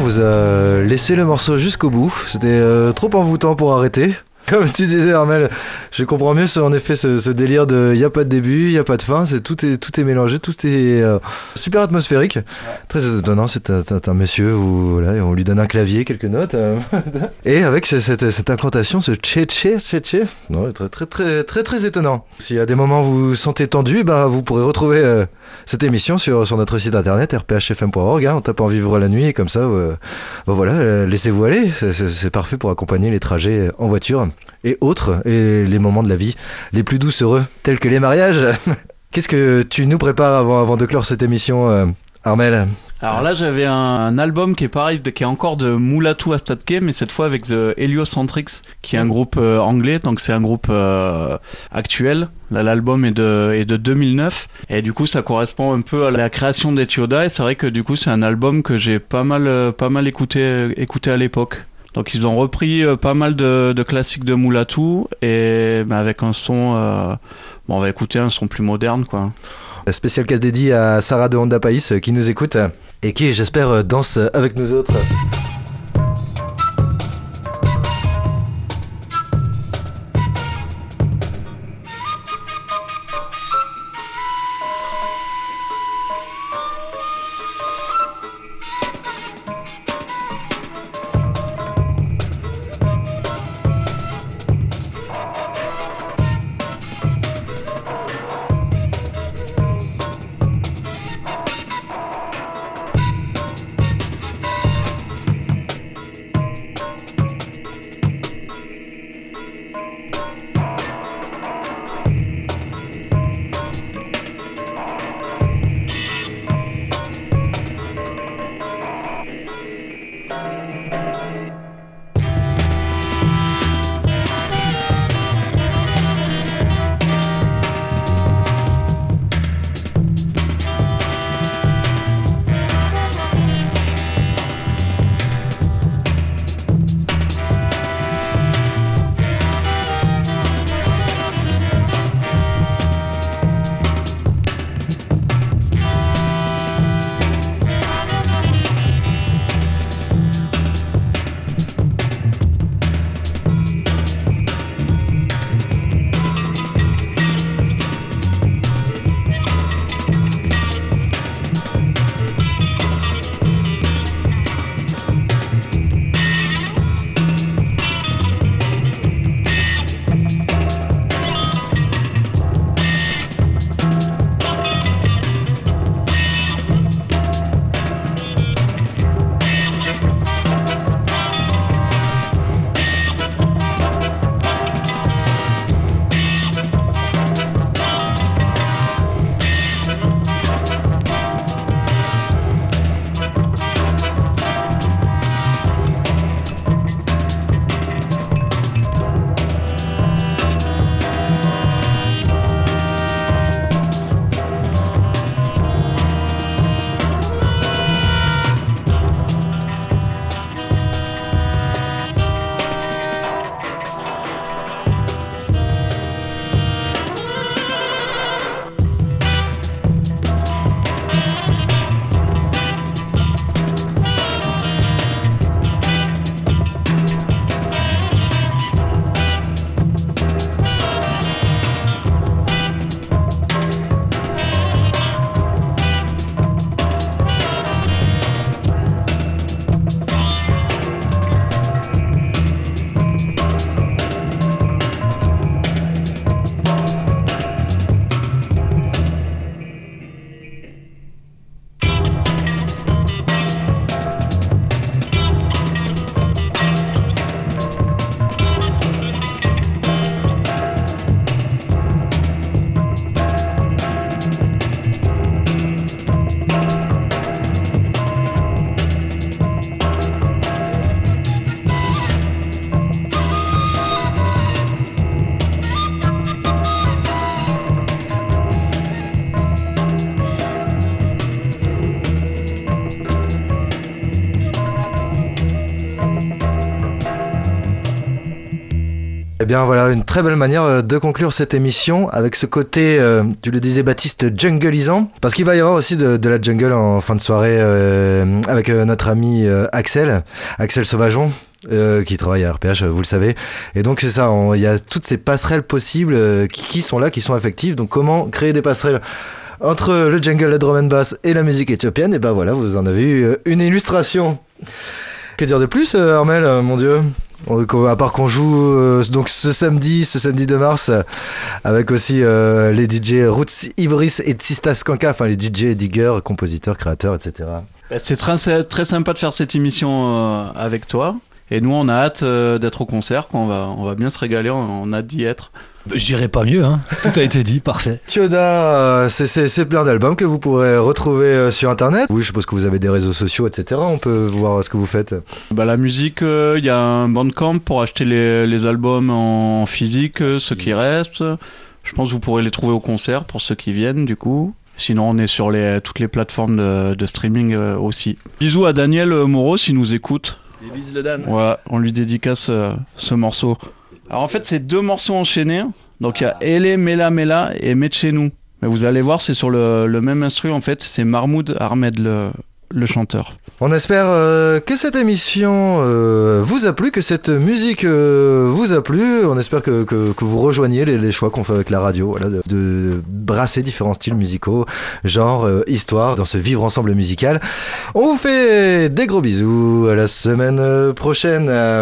vous a laissé le morceau jusqu'au bout. C'était euh, trop envoûtant pour arrêter. Comme tu disais, Armel, je comprends mieux ce, en effet ce, ce délire de il n'y a pas de début, il n'y a pas de fin, c'est, tout, est, tout est mélangé, tout est euh, super atmosphérique. Ouais. Très étonnant, c'est un, un, un monsieur où voilà, on lui donne un clavier, quelques notes. Euh, et avec cette, cette, cette incantation, ce tché-tché, tché-tché, non, très, très, très, très, très étonnant. Si à des moments vous vous sentez tendu, ben, vous pourrez retrouver euh, cette émission sur, sur notre site internet r p h f m point org hein, en tapant Vivre la nuit, et comme ça, euh, ben voilà, euh, laissez-vous aller, c'est, c'est, c'est parfait pour accompagner les trajets en voiture. Et autres, et les moments de la vie les plus doucereux, tels que les mariages. Qu'est-ce que tu nous prépares avant, avant de clore cette émission, euh, Armel ? Alors là, j'avais un, un album qui est pareil, qui est encore de Mulatu Astatke, mais cette fois avec The Heliocentrics, qui est un groupe euh, anglais, donc c'est un groupe euh, actuel. Là, l'album est de, est de deux mille neuf, et du coup, ça correspond un peu à la création d'Etioda, et c'est vrai que du coup, c'est un album que j'ai pas mal, euh, pas mal écouté, écouté à l'époque. Donc ils ont repris euh, pas mal de, de classiques de Mulatu et bah, avec un son, euh, bon, on va écouter un son plus moderne quoi. Spécial case dédié à Sarah de Honda País qui nous écoute et qui j'espère danse avec nous autres. Eh bien voilà, une très belle manière de conclure cette émission avec ce côté, euh, tu le disais Baptiste, jungleisant, parce qu'il va y avoir aussi de, de la jungle en fin de soirée euh, avec euh, notre ami euh, Axel, Axel Sauvageon. Euh, qui travaille à R P H, vous le savez. Et donc c'est ça, il y a toutes ces passerelles possibles euh, qui, qui sont là, qui sont effectives. Donc comment créer des passerelles entre le jungle, la drum and bass et la musique éthiopienne? Et ben voilà, vous en avez eu une illustration. Que dire de plus, euh, Armel, euh, mon Dieu? À part qu'on joue euh, donc ce samedi, ce samedi de mars, euh, avec aussi euh, les D J Roots Ivris et Tsistas Kanka, enfin les D J, diggers, compositeurs, créateurs, et cetera. C'est très, très sympa de faire cette émission euh, avec toi. Et nous, on a hâte euh, d'être au concert, quoi. On va, on va bien se régaler, on, on a hâte d'y être. Je dirais pas mieux, hein. Tout a été dit, parfait. Tioda, euh, c'est, c'est, c'est plein d'albums que vous pourrez retrouver euh, sur internet. Oui, je suppose que vous avez des réseaux sociaux, et cetera. On peut voir ce que vous faites. Bah, la musique, il euh, y a un Bandcamp pour acheter les, les albums en physique, euh, ceux qui restent. Je pense que vous pourrez les trouver au concert pour ceux qui viennent, du coup. Sinon, on est sur les, toutes les plateformes de, de streaming euh, aussi. Bisous à Daniel Moreau s'il nous écoute. Des bises le Dan. Voilà, on lui dédicace euh, ce morceau. Alors en fait, c'est deux morceaux enchaînés. Donc il y a Ele, Mela, Mela et Metchenou. Mais vous allez voir, c'est sur le, le même instru en fait. C'est Mahmoud Ahmed, le, le chanteur. On espère euh, que cette émission euh, vous a plu, que cette musique euh, vous a plu. On espère que, que, que vous rejoignez les, les choix qu'on fait avec la radio, voilà, de, de brasser différents styles musicaux, genre, euh, histoire, dans ce vivre ensemble musical. On vous fait des gros bisous. À la semaine prochaine. Euh...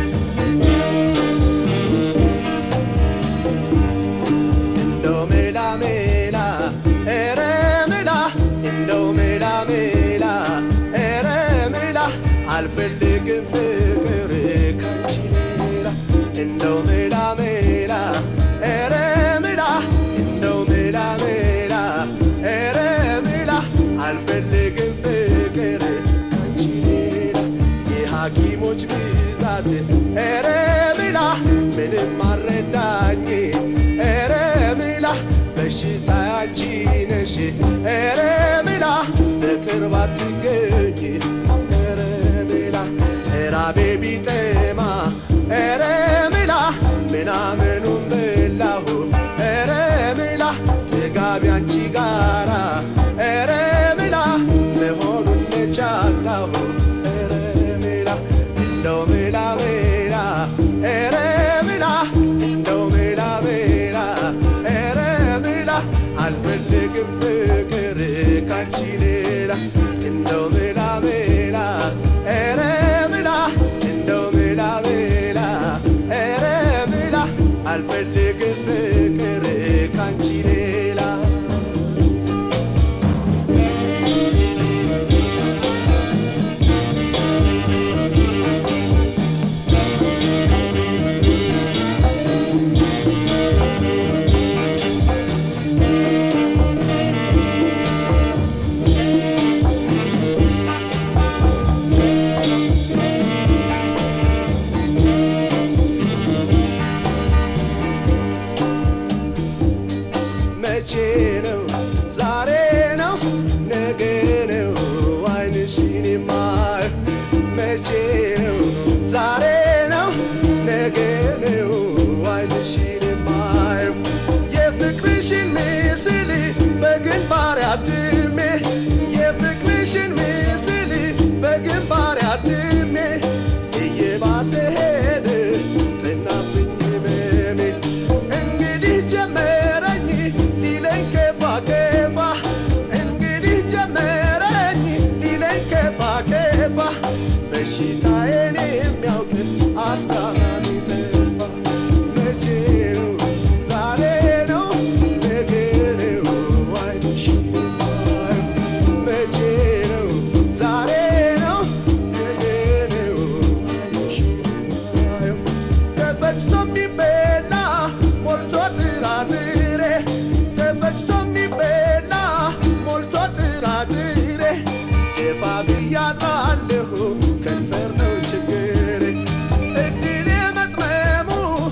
Mela ኧረ ሜላ በቅርብ አትገኝ ኧረ ሜላ ራቤ ቢጠማ ኧረ ሜላ ምናምኑን በላሁ ኧረ ሜላ ጥጋቢ አንቺ ጋራ ኧረ ሜላ መሆኑን ነቻጋሁ ኧረ ሜላ እንደው ሜላ ሜላ ኧረ ሜላ እንደው ሜላ ሜላ ኧረ ሜላ አልፈልግም ፍቅር ካንቺ ሌላ እንደው ሜላ ሜላ ኧረ ሜላ እንደው ሜላ ሜላ ኧረ ሜላ አልፈልግም ፍቅር ካንቺ ሌላ አትሜ የፍቅርሽን ምስል በግንባር አትሜ እየባሰ ሄደ ጥናብኝ ህመሜ እንግዲህ ጀመረኝ ሊለኝ ከፋ ከፋ እንግዲህ ጀመረኝ ሊለኝ ከፋ ከፋ በሽታዬን የሚያውቅ አስታማሚ ጠፋ መቼ ነው ዛሬ ነው ነገ ነው አይንሽ መቼ ነው ዛሬ ነው ነገ ነው አይንሽ ተፈጭቶ የሚበላ ሞልቶ ጥራጥሬ ተፈጭቶ የሚበላ ሞልቶ ጥራጥሬ ደፋ ብያድራለሁ ከንፈር ነው ችግሬ እድል የመጥመሙ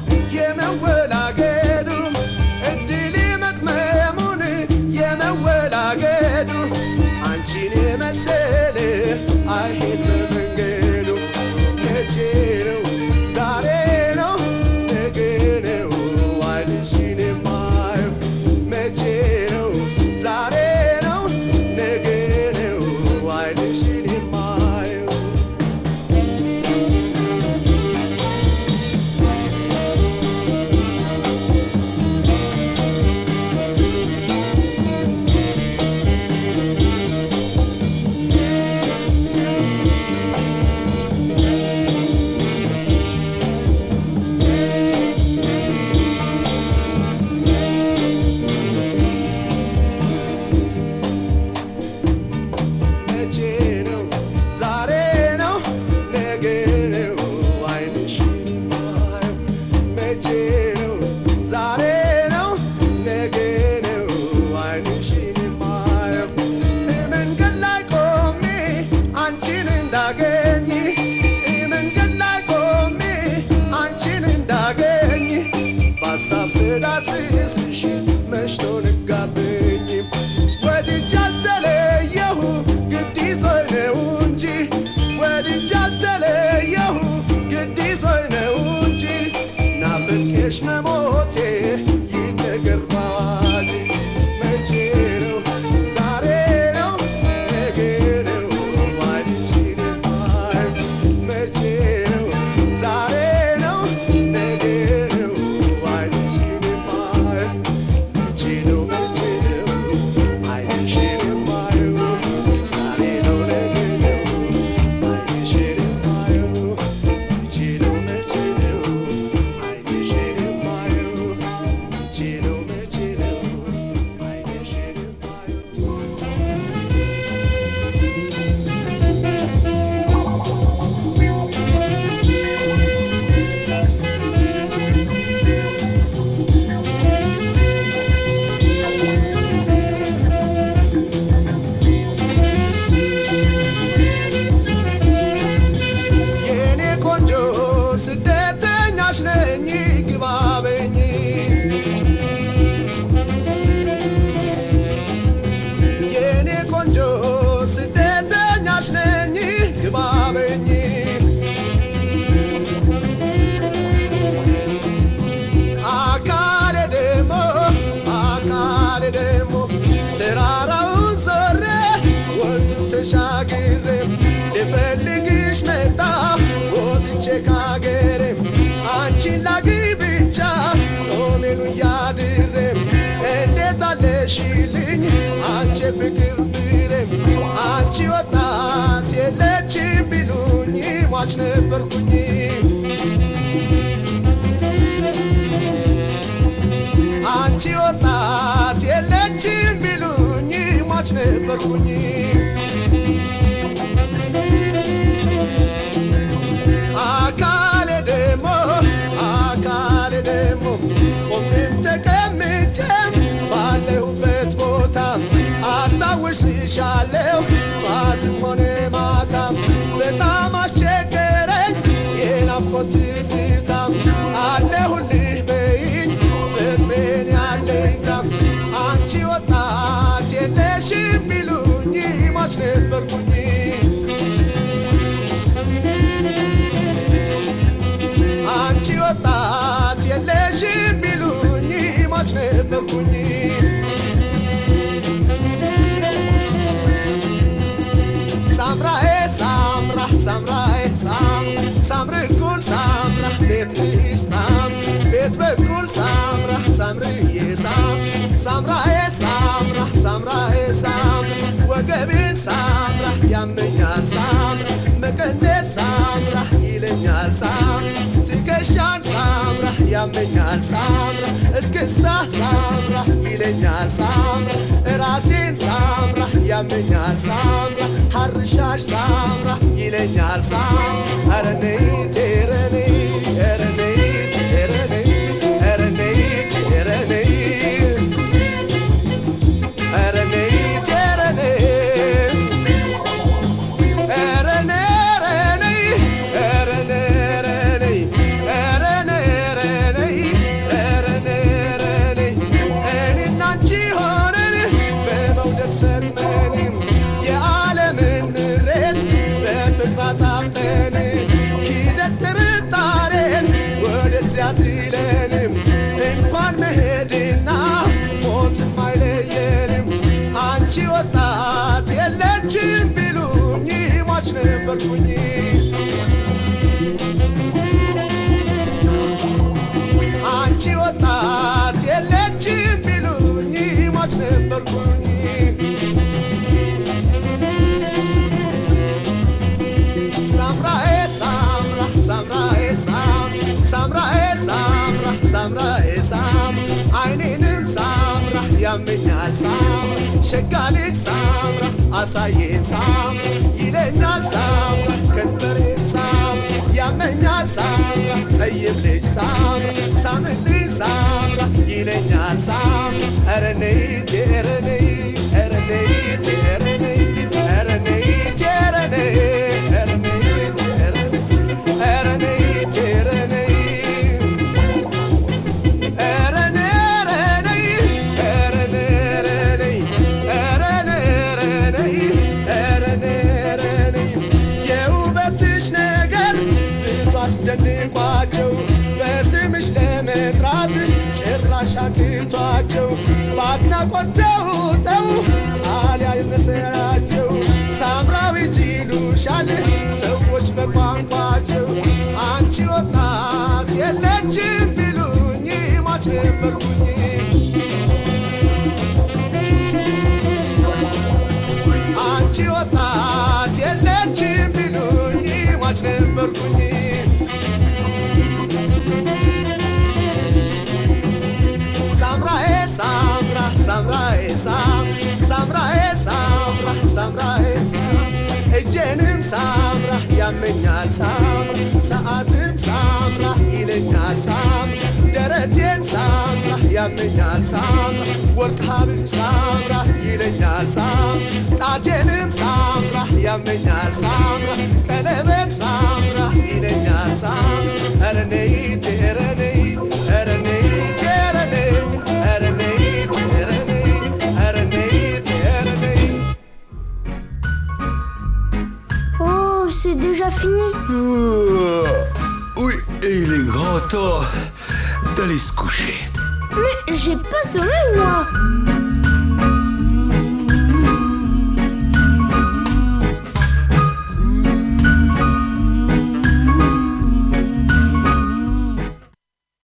የመወላገዱ እድል የመጥመሙን የመወላገዱ አንቺን የመሰለ አይሄድ በመንገዱ መቼ ነው ዛሬ ነው ነገ ነው አይንሽን የማየው መቼ ነው ዛሬ ነው ነገ ነው አይንሽን የማየው መቼ ነው ዛሬ ነው ነገ ነው አይንሽን የማየው መቼ ነው ዛሬ ነው ነገ ነው አይንሽን የማየው መንገድ ላይ ቆሜ አንቺን እንዳገኝ መንገድ ላይ ቆሜ አንቺን እንዳገኝ በሀሳብ ስዳስስሽ መሽቶ ነጋብኝ ወድጄ አልተለየሁ ግድ ይዞኝ ነው እንጂ ወድጄ አልተለየሁ ግድ ይዞኝ ነው እንጂ ናፍቄሽ መሞቴ ይነገር ባዋጅ መቼ ነው ዛሬ ነው ነገ ነው አይንሽን የማየው መቼ ነው ዛሬ ነው ነገ ነው አይንሽን የማየው ተሻግሬ ልፈልግሽ መጣሁ ወጥቼ ካገሬ አንቺን ላግኝ ብቻ ጦሜኑ እያድሬ እንዴት አለሽልኝ አንቺ ፍቅር ፍሬ አንቺ ወጣት የለችም ቢሉኝ ሟች ነበርኩኝ አንቺ ወጣት የለችም ቢሉኝ ሟች ነበርኩኝ አካሌ ደሞ አካሌ ደሞ ቆሜም ተቀምጬም ባለሁበት ቦታ አስታውስሻለሁ ጧትም ሆነ ማታ በጣም አስቸገረኝ የናፍቆት ትዝታ አለሁልሽ በይኝ ፍቅሬን ያለኝታ አንቺ ወጣት የለሽም ቢሉኝ ሟች ነበርኩኝ አንቺ ወጣት የለሽም ቢሉኝ ሟች ነበርኩኝ ሳምራዬ ሳምራ ሳምራዬ ሳም ሳምርኩል ሳምራ ቤትሽ ሳም ቤት በኩል ሳምራ ሳምርዬ ሳም ሳምራዬ ሳምራ ሳምራዬ ሳም ወገቤን ሳምራ ያመኛል ሳም መቀነት ሳምራ ይለኛል ሳም ትከሻን ሳምራ ያመኛል ሳምራ እስክስታ ሳምራ ይለኛል ሳምራ ራሴን ሳምራ ያመኛል ሳምራ ሐርሻሽ ሳምራ ይለኛል ሳም ኧረ ነይ ኧረ ነይ ኧረ ነይ ኧረ ነይ ኧረ ነይ ኧረ ነይ ኧረ ነይ ኧረ ነይ ኧረ ነይ ኧረ ነይ ኧረ ነይ ኧረ ነይ ኧረ ነይ ኧረ ነይ እኔና አንቺ ሆነን በመውደድ ሰጥመን የዓለምን ምሬት በፍቅር አጣፍጠን ኪደት ጥርጣሬን ወደዚያ ትለንም እንኳን መሄድና ሞትም አይለየንም አንቺ ወጣት የለችም ቢሉኝ ሟች ነበርኩኝ አንቺ ወጣት የለችም ቢሉኝ ሟች ነበርኩኝ ሳምራዬ ሳምራ ሳምራዬ ሳም ሳምራዬ ሳምራ ሳምራዬ ሳም አይኔንም ሳምራ ያመኛል ሳም ሸጋ ልጅ ሳምራ አሳየን ሳም ይለኛል ሳምራ ከንፈሬን ሳም ያመኛል ሳምራ ጠይብ ልጅ ሳምራ ሳምልኝ ሳምራ ይለኛል ሳም ኧረ ነይ ኧረ ነይ ኧረ ነይ ኧረ ነይ ኧረ ነይ ኧረ ነይ ኧረ ነይ ኧረ ነይ ኧረ ነይ ኧረ ነይ ኧረ ነይ ኧረ ነይ ኧረ ነይ ኧረ ነይ ኧረ ነይ የውበትሽ ነገር ብዙ አስደንቋቸው በስምሽ ለመጥራት ጭራሽ አቅቷቸው በአድናቆት ተውጠው ቃል ያነሰራቸው ሳምራዊት ይሉሻል ሰዎች በቋንቋቸው አንቺ ወጣት የለችም ቢሉኝ ሟች ነበርኩኝ አንቺ ወጣት የለችም ቢሉኝ ሟች ነበርኩኝ ሳምራዬ ሳምራ ሳምራዬ ሳም ሳምራዬ ሳምራ ሳምራዬ ሳም እጄንም ሳምራ ያመኛል ሳምራ ሰዓትም ሳምራ ይለኛል ሳም ደረቴን ሳምራ ያመኛል ሳምራ ወርቅ ሀብል ሳምራ ይለኛል ሳም ጣቴንም ሳምራ ያመኛል ሳምራ ቀለበት ሳምራ ይለኛል ሳም ኧረ ነይ ኧረ ነይ ኧረ ነይ ኧረ ነይ ኧረ ነይ ኧረ ነይ ኧረ ነይ ኧረ ነይ Oh, c'est déjà fini. Oh, oui, et il est grand temps d'aller se coucher. Mais j'ai pas sommeil, moi.